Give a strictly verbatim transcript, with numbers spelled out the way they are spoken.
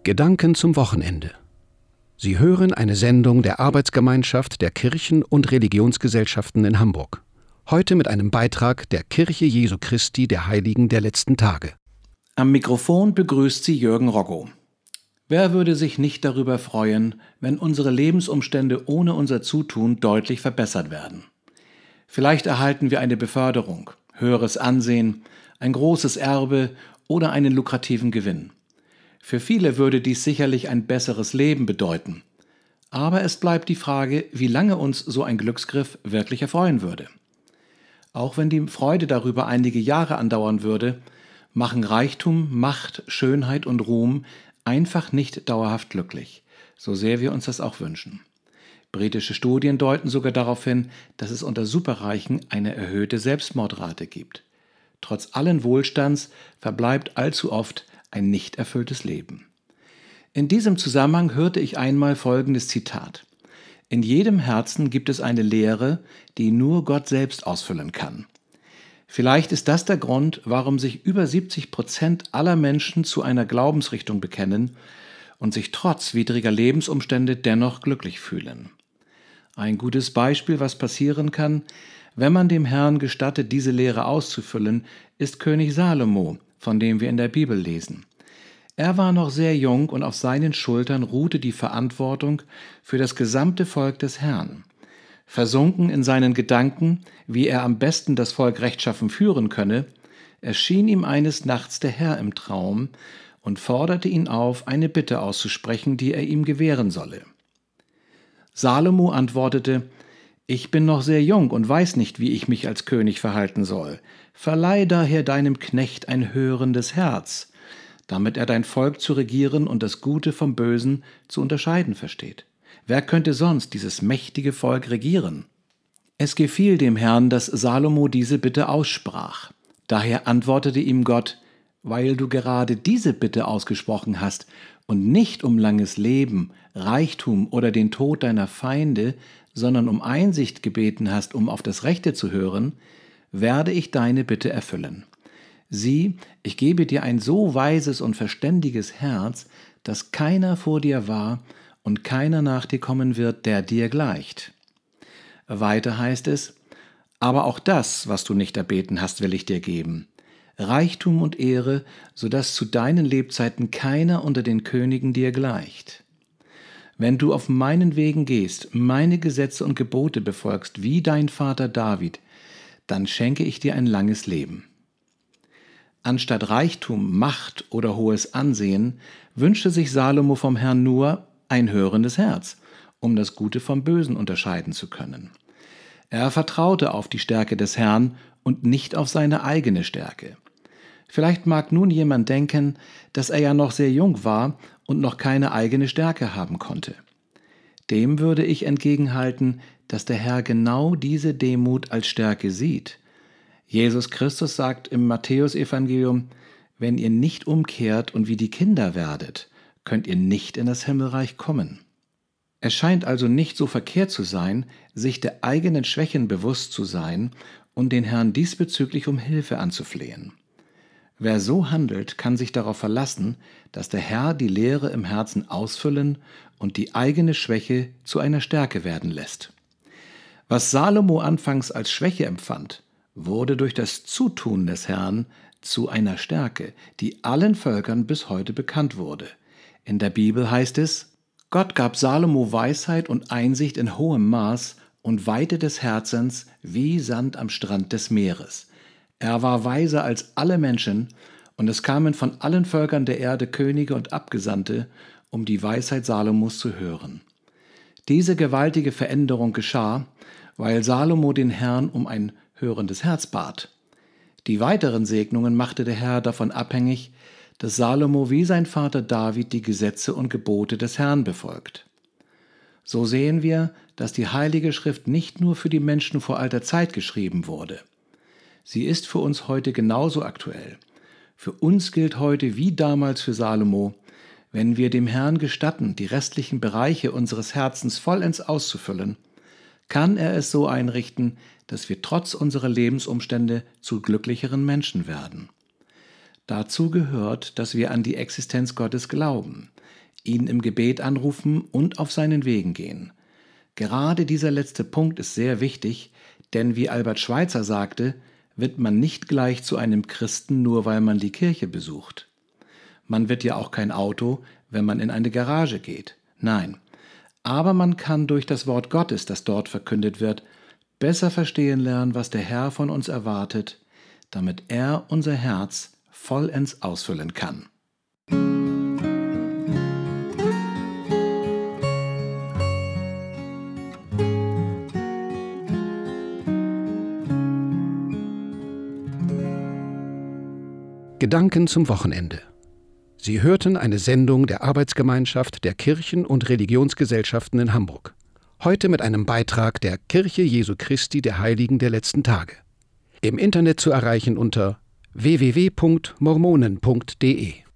Gedanken zum Wochenende. Sie hören eine Sendung der Arbeitsgemeinschaft der Kirchen- und Religionsgesellschaften in Hamburg. Heute mit einem Beitrag der Kirche Jesu Christi der Heiligen der letzten Tage. Am Mikrofon begrüßt sie Jürgen Roggo. Wer würde sich nicht darüber freuen, wenn unsere Lebensumstände ohne unser Zutun deutlich verbessert werden? Vielleicht erhalten wir eine Beförderung, höheres Ansehen, ein großes Erbe oder einen lukrativen Gewinn. Für viele würde dies sicherlich ein besseres Leben bedeuten. Aber es bleibt die Frage, wie lange uns so ein Glücksgriff wirklich erfreuen würde. Auch wenn die Freude darüber einige Jahre andauern würde, machen Reichtum, Macht, Schönheit und Ruhm einfach nicht dauerhaft glücklich, so sehr wir uns das auch wünschen. Britische Studien deuten sogar darauf hin, dass es unter Superreichen eine erhöhte Selbstmordrate gibt. Trotz allen Wohlstands verbleibt allzu oft ein nicht erfülltes Leben. In diesem Zusammenhang hörte ich einmal folgendes Zitat: In jedem Herzen gibt es eine Leere, die nur Gott selbst ausfüllen kann. Vielleicht ist das der Grund, warum sich über siebzig Prozent aller Menschen zu einer Glaubensrichtung bekennen und sich trotz widriger Lebensumstände dennoch glücklich fühlen. Ein gutes Beispiel, was passieren kann, wenn man dem Herrn gestattet, diese Leere auszufüllen, ist König Salomo, von dem wir in der Bibel lesen. Er war noch sehr jung und auf seinen Schultern ruhte die Verantwortung für das gesamte Volk des Herrn. Versunken in seinen Gedanken, wie er am besten das Volk rechtschaffen führen könne, erschien ihm eines Nachts der Herr im Traum und forderte ihn auf, eine Bitte auszusprechen, die er ihm gewähren solle. Salomo antwortete: Ich bin noch sehr jung und weiß nicht, wie ich mich als König verhalten soll. Verleih daher deinem Knecht ein hörendes Herz, damit er dein Volk zu regieren und das Gute vom Bösen zu unterscheiden versteht. Wer könnte sonst dieses mächtige Volk regieren? Es gefiel dem Herrn, dass Salomo diese Bitte aussprach. Daher antwortete ihm Gott: Weil du gerade diese Bitte ausgesprochen hast und nicht um langes Leben, Reichtum oder den Tod deiner Feinde, sondern um Einsicht gebeten hast, um auf das Rechte zu hören, werde ich deine Bitte erfüllen. Sieh, ich gebe dir ein so weises und verständiges Herz, dass keiner vor dir war und keiner nach dir kommen wird, der dir gleicht. Weiter heißt es: Aber auch das, was du nicht erbeten hast, will ich dir geben. Reichtum und Ehre, sodass zu deinen Lebzeiten keiner unter den Königen dir gleicht. Wenn du auf meinen Wegen gehst, meine Gesetze und Gebote befolgst, wie dein Vater David, dann schenke ich dir ein langes Leben. Anstatt Reichtum, Macht oder hohes Ansehen wünschte sich Salomo vom Herrn nur ein hörendes Herz, um das Gute vom Bösen unterscheiden zu können. Er vertraute auf die Stärke des Herrn und nicht auf seine eigene Stärke. Vielleicht mag nun jemand denken, dass er ja noch sehr jung war und noch keine eigene Stärke haben konnte. Dem würde ich entgegenhalten, dass der Herr genau diese Demut als Stärke sieht. Jesus Christus sagt im Matthäusevangelium: Wenn ihr nicht umkehrt und wie die Kinder werdet, könnt ihr nicht in das Himmelreich kommen. Es scheint also nicht so verkehrt zu sein, sich der eigenen Schwächen bewusst zu sein und den Herrn diesbezüglich um Hilfe anzuflehen. Wer so handelt, kann sich darauf verlassen, dass der Herr die Leere im Herzen ausfüllen und die eigene Schwäche zu einer Stärke werden lässt. Was Salomo anfangs als Schwäche empfand, wurde durch das Zutun des Herrn zu einer Stärke, die allen Völkern bis heute bekannt wurde. In der Bibel heißt es: Gott gab Salomo Weisheit und Einsicht in hohem Maß und Weite des Herzens wie Sand am Strand des Meeres. Er war weiser als alle Menschen, und es kamen von allen Völkern der Erde Könige und Abgesandte, um die Weisheit Salomos zu hören. Diese gewaltige Veränderung geschah, weil Salomo den Herrn um ein hörendes Herz bat. Die weiteren Segnungen machte der Herr davon abhängig, dass Salomo wie sein Vater David die Gesetze und Gebote des Herrn befolgt. So sehen wir, dass die Heilige Schrift nicht nur für die Menschen vor alter Zeit geschrieben wurde. Sie ist für uns heute genauso aktuell. Für uns gilt heute wie damals für Salomo: Wenn wir dem Herrn gestatten, die restlichen Bereiche unseres Herzens vollends auszufüllen, kann er es so einrichten, dass wir trotz unserer Lebensumstände zu glücklicheren Menschen werden. Dazu gehört, dass wir an die Existenz Gottes glauben. ihn im Gebet anrufen und auf seinen Wegen gehen. Gerade dieser letzte Punkt ist sehr wichtig, denn wie Albert Schweitzer sagte, wird man nicht gleich zu einem Christen, nur weil man die Kirche besucht. Man wird ja auch kein Auto, wenn man in eine Garage geht. Nein, aber man kann durch das Wort Gottes, das dort verkündet wird, besser verstehen lernen, was der Herr von uns erwartet, damit er unser Herz vollends ausfüllen kann. Gedanken zum Wochenende. Sie hörten eine Sendung der Arbeitsgemeinschaft der Kirchen- und Religionsgesellschaften in Hamburg. Heute mit einem Beitrag der Kirche Jesu Christi der Heiligen der letzten Tage. Im Internet zu erreichen unter w w w punkt mormonen punkt de.